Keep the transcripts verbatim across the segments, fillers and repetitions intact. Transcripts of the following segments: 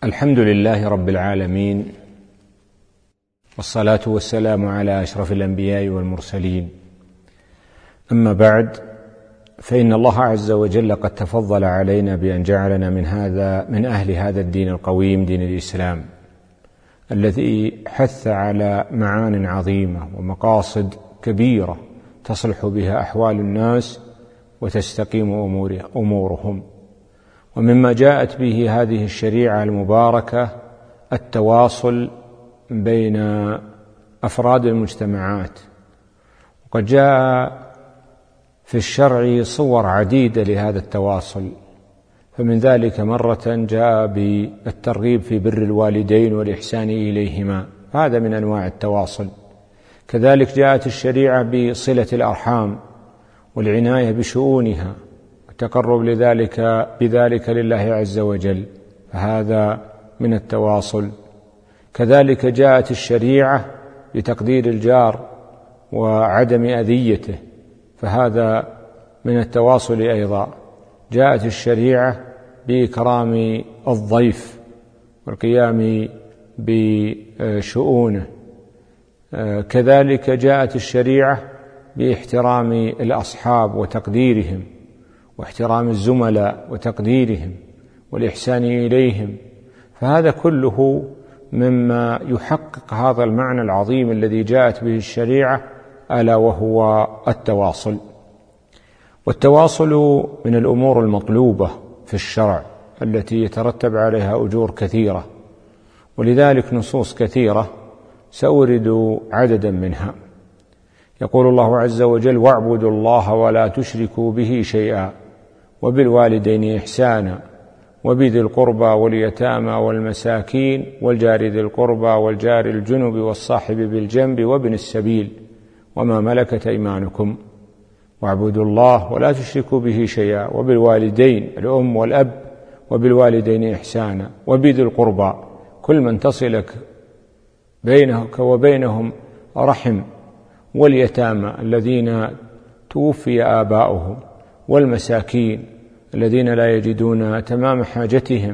الحمد لله رب العالمين، والصلاة والسلام على أشرف الأنبياء والمرسلين. أما بعد، فإن الله عز وجل قد تفضل علينا بأن جعلنا من هذا من أهل هذا الدين القويم، دين الإسلام، الذي حث على معان عظيمة ومقاصد كبيرة تصلح بها أحوال الناس وتستقيم أمورهم. ومما جاءت به هذه الشريعة المباركة التواصل بين أفراد المجتمعات، وقد جاء في الشرع صور عديدة لهذا التواصل، فمن ذلك مرة جاء بالترغيب في بر الوالدين والإحسان إليهما، هذا من أنواع التواصل. كذلك جاءت الشريعة بصلة الأرحام والعناية بشؤونها والتقرب لذلك بذلك لله عز وجل، فهذا من التواصل. كذلك جاءت الشريعة بتقدير الجار وعدم أذيته، فهذا من التواصل أيضا. جاءت الشريعة بإكرام الضيف والقيام بشؤونه. كذلك جاءت الشريعة باحترام الأصحاب وتقديرهم، واحترام الزملاء وتقديرهم والإحسان إليهم، فهذا كله مما يحقق هذا المعنى العظيم الذي جاءت به الشريعة، ألا وهو التواصل. والتواصل من الأمور المطلوبة في الشرع التي يترتب عليها أجور كثيرة، ولذلك نصوص كثيرة سأورد عددا منها. يقول الله عز وجل: واعبدوا الله ولا تشركوا به شيئا وبالوالدين إحسانا وبذي القربى واليتامى والمساكين والجار ذي القربى والجار الجنب والصاحب بالجنب وابن السبيل وما ملكت أيمانكم. واعبدوا الله ولا تشركوا به شيئا وبالوالدين الأم والأب وبالوالدين إحسانا وبذي القربى كل من تصلك بينك وبينهم رحم، واليتامى الذين توفي آباؤهم، والمساكين الذين لا يجدون تمام حاجتهم،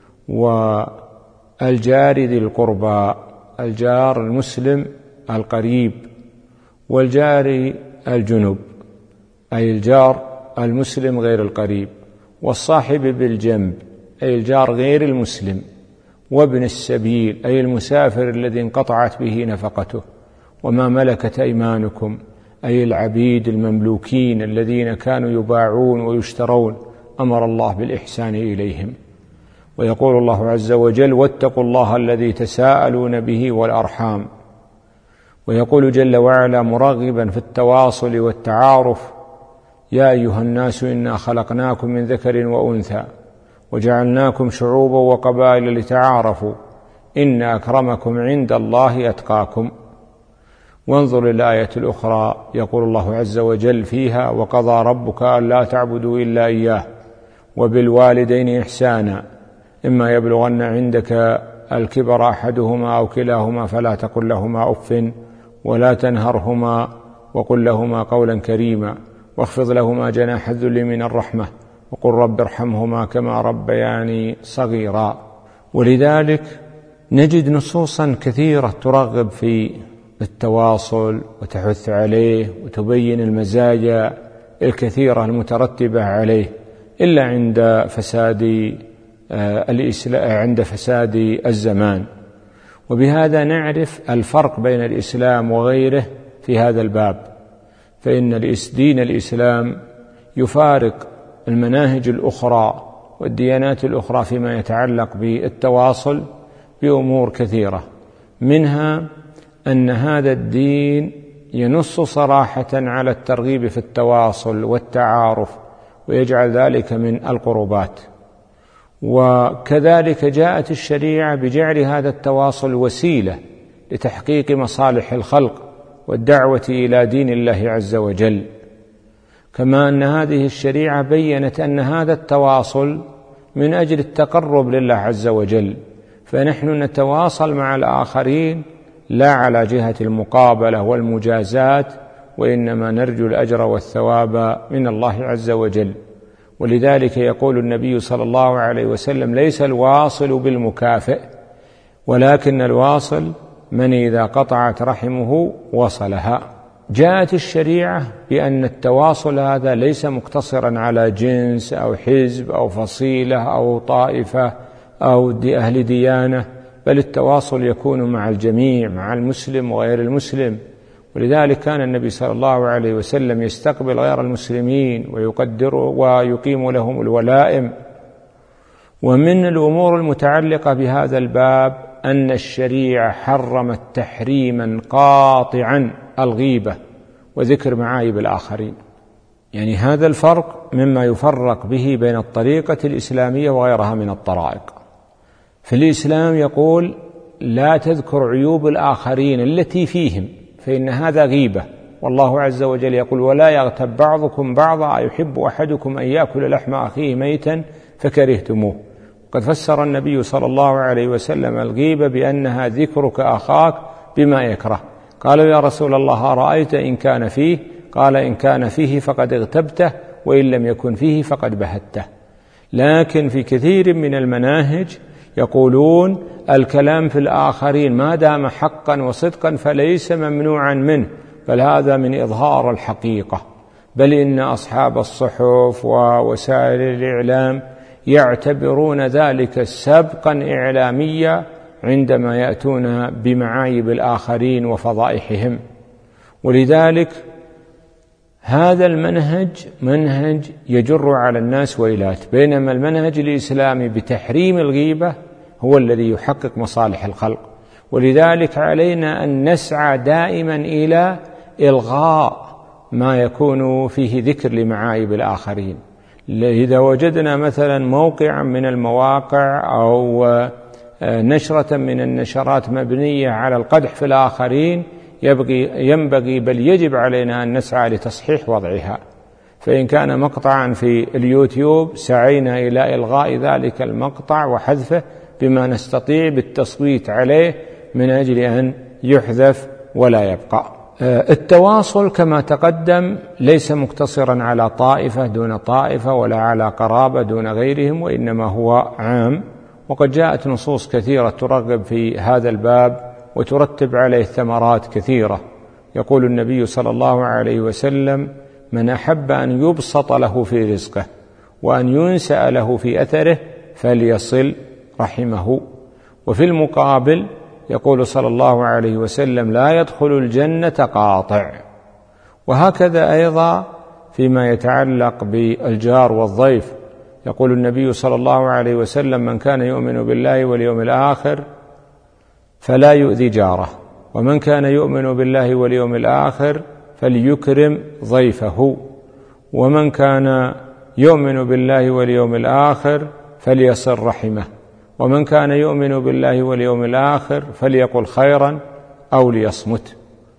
والجار ذي القربى الجار المسلم القريب، والجار الجنب أي الجار المسلم غير القريب، والصاحب بالجنب أي الجار غير المسلم، وابن السبيل أي المسافر الذي انقطعت به نفقته، وما ملكت أيمانكم أي العبيد المملوكين الذين كانوا يباعون ويشترون، أمر الله بالإحسان إليهم. ويقول الله عز وجل: واتقوا الله الذي تساءلون به والأرحام. ويقول جل وعلا مرغبا في التواصل والتعارف: يا أيها الناس إنا خلقناكم من ذكر وأنثى وجعلناكم شعوبا وقبائل لتعارفوا إن أكرمكم عند الله أتقاكم. وانظر الآية الأخرى، يقول الله عز وجل فيها: وقضى ربك ألا تعبدوا إلا إياه وبالوالدين إحسانا إما يبلغن عندك الكبر أحدهما أو كلاهما فلا تقل لهما أف ولا تنهرهما وقل لهما قولا كريما واخفض لهما جناح الذل من الرحمة وقل رب ارحمهما كما ربياني صغيرا. ولذلك نجد نصوصا كثيرة ترغب في التواصل وتحث عليه وتبين المزايا الكثيرة المترتبة عليه، إلا عند فساد الإسلام عند فساد الزمان. وبهذا نعرف الفرق بين الإسلام وغيره في هذا الباب، فإن دين الإسلام يفارق المناهج الأخرى والديانات الأخرى فيما يتعلق بالتواصل بأمور كثيرة، منها أن هذا الدين ينص صراحة على الترغيب في التواصل والتعارف ويجعل ذلك من القربات. وكذلك جاءت الشريعة بجعل هذا التواصل وسيلة لتحقيق مصالح الخلق والدعوة إلى دين الله عز وجل، كما أن هذه الشريعة بيّنت أن هذا التواصل من أجل التقرب لله عز وجل، فنحن نتواصل مع الآخرين لا على جهة المقابلة والمجازات، وإنما نرجو الأجر والثواب من الله عز وجل. ولذلك يقول النبي صلى الله عليه وسلم: ليس الواصل بالمكافئ، ولكن الواصل من إذا قطعت رحمه وصلها. جاءت الشريعة بأن التواصل هذا ليس مقتصرا على جنس أو حزب أو فصيلة أو طائفة أو دي أهل ديانة، بل التواصل يكون مع الجميع، مع المسلم وغير المسلم. ولذلك كان النبي صلى الله عليه وسلم يستقبل غير المسلمين ويقدر ويقيم لهم الولائم. ومن الأمور المتعلقة بهذا الباب أن الشريعة حرمت تحريما قاطعا الغيبة وذكر معايب الآخرين. يعني هذا الفرق مما يفرق به بين الطريقة الإسلامية وغيرها من الطرائق. في الإسلام يقول: لا تذكر عيوب الآخرين التي فيهم، فإن هذا غيبة. والله عز وجل يقول: ولا يغتب بعضكم بعضا أيحب أحدكم أن يأكل لحم أخيه ميتا فكرهتموه. قد فسر النبي صلى الله عليه وسلم الغيبة بأنها ذكرك أخاك بما يكره. قالوا: يا رسول الله أرأيت إن كان فيه؟ قال: إن كان فيه فقد اغتبته، وإن لم يكن فيه فقد بهته. لكن في كثير من المناهج يقولون الكلام في الآخرين ما دام حقا وصدقا فليس ممنوعا منه، بل هذا من إظهار الحقيقة. بل إن أصحاب الصحف ووسائل الإعلام يعتبرون ذلك سبقا إعلاميا عندما يأتون بمعايب الآخرين وفضائحهم. ولذلك هذا المنهج منهج يجر على الناس ويلات، بينما المنهج الإسلامي بتحريم الغيبة هو الذي يحقق مصالح الخلق. ولذلك علينا أن نسعى دائما إلى إلغاء ما يكون فيه ذكر لمعايب الآخرين. إذا وجدنا مثلا موقعا من المواقع أو نشرة من النشرات مبنية على القدح في الآخرين، يبغي ينبغي بل يجب علينا أن نسعى لتصحيح وضعها. فإن كان مقطعا في اليوتيوب سعينا إلى إلغاء ذلك المقطع وحذفه بما نستطيع بالتصويت عليه من أجل أن يحذف ولا يبقى. التواصل كما تقدم ليس مقتصرا على طائفة دون طائفة ولا على قرابة دون غيرهم، وإنما هو عام. وقد جاءت نصوص كثيرة ترغب في هذا الباب وترتب عليه ثمرات كثيرة. يقول النبي صلى الله عليه وسلم: من أحب أن يبسط له في رزقه وأن ينسأ له في أثره فليصل رحمه. وفي المقابل يقول صلى الله عليه وسلم: لا يدخل الجنة قاطع. وهكذا أيضا فيما يتعلق بالجار والضيف، يقول النبي صلى الله عليه وسلم: من كان يؤمن بالله واليوم الآخر فلا يؤذي جاره، ومن كان يؤمن بالله واليوم الآخر فليكرم ضيفه، ومن كان يؤمن بالله واليوم الآخر فليصل رحمه، ومن كان يؤمن بالله واليوم الآخر فليقل خيرا أو ليصمت.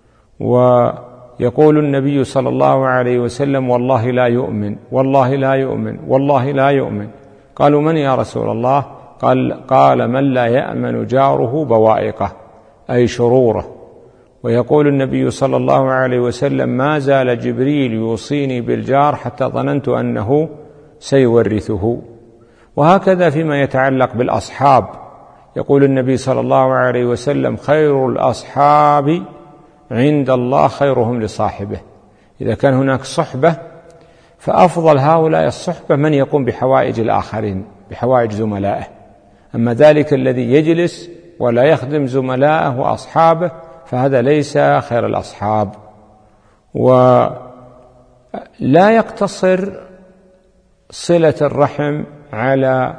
ويقول النبي صلى الله عليه وسلم: والله لا يؤمن، والله لا يؤمن، والله لا يؤمن. قالوا: من يا رسول الله؟ قال, قال من لا يأمن جاره بوائقه، أي شروره. ويقول النبي صلى الله عليه وسلم: ما زال جبريل يوصيني بالجار حتى ظننت أنه سيورثه. وهكذا فيما يتعلق بالأصحاب، يقول النبي صلى الله عليه وسلم: خير الأصحاب عند الله خيرهم لصاحبه. إذا كان هناك صحبة فأفضل هؤلاء الصحبة من يقوم بحوائج الآخرين، بحوائج زملائه. أما ذلك الذي يجلس ولا يخدم زملائه وأصحابه فهذا ليس خير الأصحاب. ولا يقتصر صلة الرحم على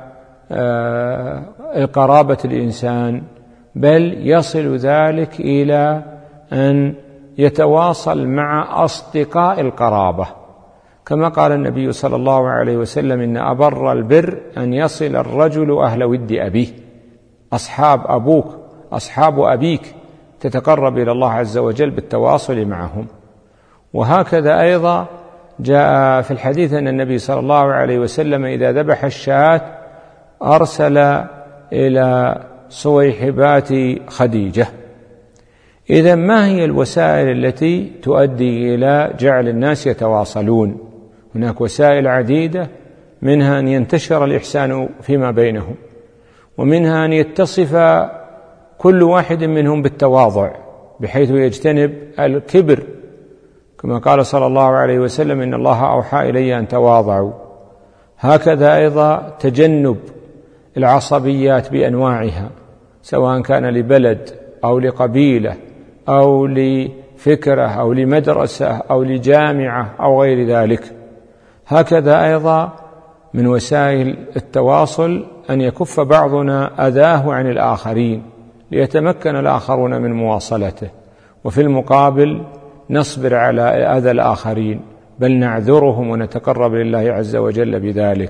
قرابة الإنسان، بل يصل ذلك إلى أن يتواصل مع أصدقاء القرابة، كما قال النبي صلى الله عليه وسلم: إن أبر البر أن يصل الرجل أهل ود أبيه. أصحاب أبوك، أصحاب أبيك، تتقرب إلى الله عز وجل بالتواصل معهم. وهكذا أيضا جاء في الحديث أن النبي صلى الله عليه وسلم إذا ذبح الشاة أرسل إلى صويحبات خديجة. إذن ما هي الوسائل التي تؤدي إلى جعل الناس يتواصلون؟ هناك وسائل عديدة، منها أن ينتشر الإحسان فيما بينهم، ومنها أن يتصف كل واحد منهم بالتواضع بحيث يجتنب الكبر، كما قال صلى الله عليه وسلم: إن الله أوحى إلي أن تواضعوا. هكذا أيضا تجنب العصبيات بأنواعها، سواء كان لبلد أو لقبيلة أو لفكرة أو لمدرسة أو لجامعة أو غير ذلك. هكذا أيضا من وسائل التواصل أن يكف بعضنا أذاه عن الآخرين ليتمكن الآخرون من مواصلته، وفي المقابل نصبر على أذى الآخرين، بل نعذرهم ونتقرب لله عز وجل بذلك.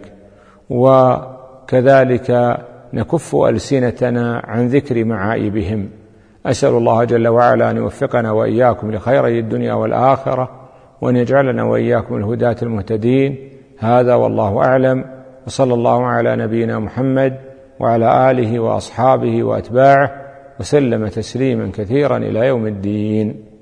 وكذلك نكف ألسنتنا عن ذكر معائبهم. أسأل الله جل وعلا أن يوفقنا وإياكم لخيري الدنيا والآخرة، وأن يجعلنا وإياكم الهداة المهتدين. هذا والله أعلم، وصلى الله على نبينا محمد وعلى آله وأصحابه وأتباعه وسلم تسليما كثيرا إلى يوم الدين.